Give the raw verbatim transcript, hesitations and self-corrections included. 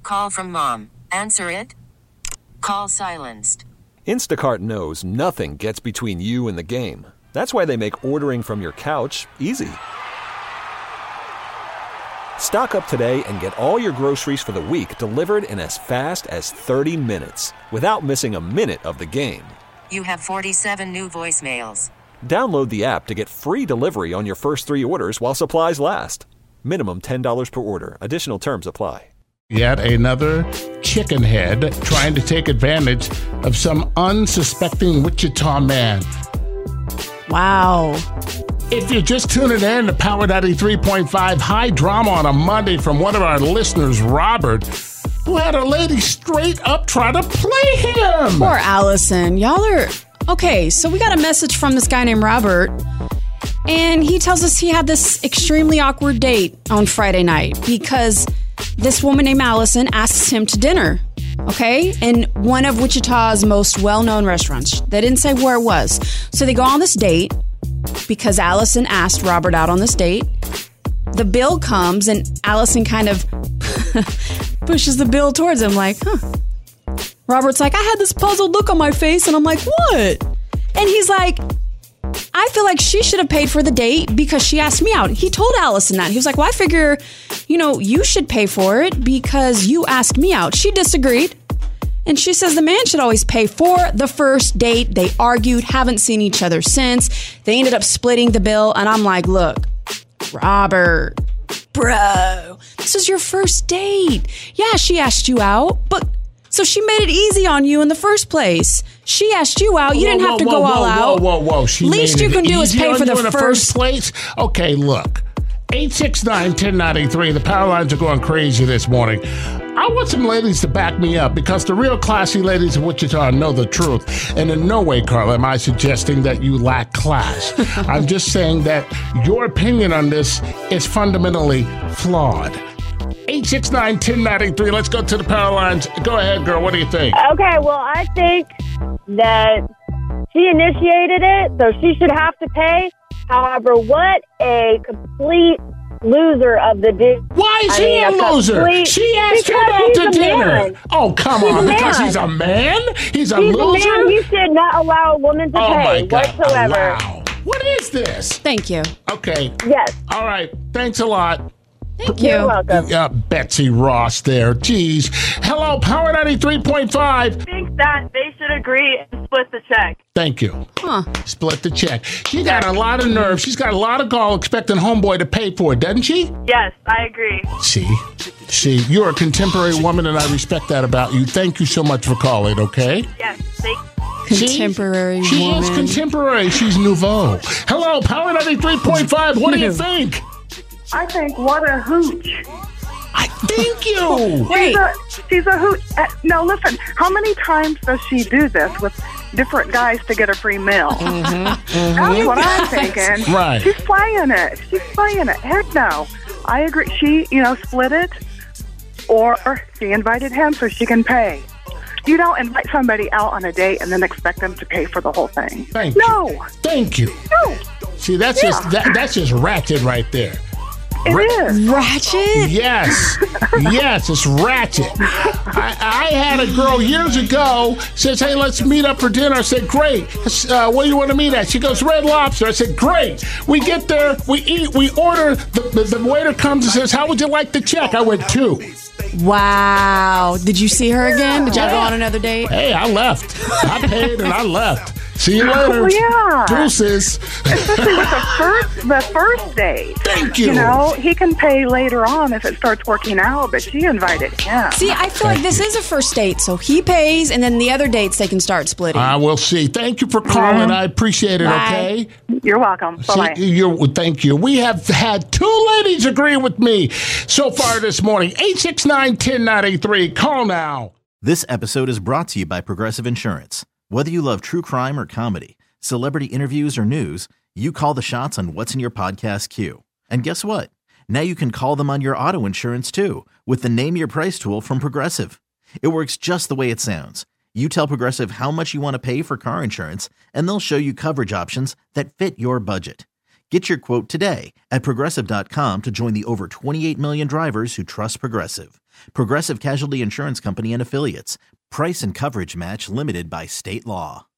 call from mom. Answer it. Call silenced. Instacart knows nothing gets between you and the game. That's why they make ordering from your couch easy. Stock up today and get all your groceries for the week delivered in as fast as thirty minutes without missing a minute of the game. You have forty-seven new voicemails. Download the app to get free delivery on your first three orders while supplies last. Minimum ten dollars per order. Additional terms apply. Yet another chicken head trying to take advantage of some unsuspecting Wichita man. Wow. If you're just tuning in to Power ninety-three point five, high drama on a Monday from one of our listeners, Robert, who had a lady straight up try to play him. Poor Allison. Y'all are... Okay, so we got a message from this guy named Robert, and he tells us he had this extremely awkward date on Friday night because this woman named Allison asks him to dinner, okay, in one of Wichita's most well-known restaurants. They didn't say where it was. So they go on this date because Allison asked Robert out on this date. The bill comes, and Allison kind of pushes the bill towards him like, huh. Robert's like, I had this puzzled look on my face, and I'm like, what? And he's like, I feel like she should have paid for the date because she asked me out. He told Allison that. He was like, well, I figure, you know, you should pay for it because you asked me out. She disagreed. And she says the man should always pay for the first date. They argued, haven't seen each other since. They ended up splitting the bill. And I'm like, look, Robert, bro, this is your first date. Yeah, she asked you out, but so she made it easy on you in the first place. She asked you out. You whoa, didn't have whoa, to whoa, go whoa, all whoa, out. Whoa, whoa, whoa. She Least made you it can do is easy pay on for you the in the first- first place. Okay, look. eight six nine, one oh nine three. The power lines are going crazy this morning. I want some ladies to back me up because the real classy ladies of Wichita know the truth. And in no way, Carla, am I suggesting that you lack class. I'm just saying that your opinion on this is fundamentally flawed. eight six nine, one oh nine three. Let's go to the power lines. Go ahead, girl. What do you think? Okay, well, I think that she initiated it, so she should have to pay. However, what a complete loser of the day. Why is I he mean, a a loser? complete- She asked him because out he's to a dinner. man. Oh, come He's on. a Because man. he's a man? He's a He's loser? a man. He should not allow a woman to oh, pay my God. whatsoever. Wow. What is this? Thank you. Okay. Yes. All right. Thanks a lot. Thank you. You're welcome. Yeah, Betsy Ross there. Jeez. Hello, Power ninety-three point five. I think that they should agree and split the check. Thank you. Huh. Split the check. She got a lot of nerve. She's got a lot of gall expecting homeboy to pay for it, doesn't she? Yes, I agree. See? See, you're a contemporary woman, and I respect that about you. Thank you so much for calling, okay? Yes, thank Contemporary she, woman. She is contemporary. She's nouveau. Hello, Power ninety-three point five. What do you think? I think what a hooch. I thank you. Wait. She's a, she's a hooch. Uh, now, listen, how many times does she do this with different guys to get a free meal? Mm-hmm, That's what I'm thinking. Right. She's playing it. She's playing it. Heck no. I agree. She, you know, split it, or she invited him so she can pay. You don't invite somebody out on a date and then expect them to pay for the whole thing. Thank no. you. Thank you. No. See, that's Yeah. just that, that's just ratchet right there. It Ra- is. Ratchet? Yes, yes, it's ratchet. I, I had a girl years ago says, "Hey, let's meet up for dinner." I said, "Great. Uh, where do you want to meet at?" She goes, "Red Lobster." I said, "Great." We get there, we eat, we order. The, the, the waiter comes and says, "How would you like the check?" I went two. Wow. Did you see her again? Did y'all go Yeah. on another date? Hey, I left. I paid and I left. See you later. Oh, yeah. Deuces. Especially with the first, the first date. Thank you. You know, he can pay later on if it starts working out, but she invited him. See, I feel like this is a first date, so he pays, and then the other dates they can start splitting. I will see. Thank you for calling. I appreciate it. Bye. Okay. You're welcome. Bye-bye. See, you're, thank you. We have had two ladies agree with me so far this morning. eight six nine, one oh nine three. Call now. This episode is brought to you by Progressive Insurance. Whether you love true crime or comedy, celebrity interviews or news, you call the shots on what's in your podcast queue. And guess what? Now you can call them on your auto insurance too with the Name Your Price tool from Progressive. It works just the way it sounds. You tell Progressive how much you want to pay for car insurance, and they'll show you coverage options that fit your budget. Get your quote today at Progressive dot com to join the over twenty-eight million drivers who trust Progressive. Progressive Casualty Insurance Company and Affiliates. Price and coverage match limited by state law.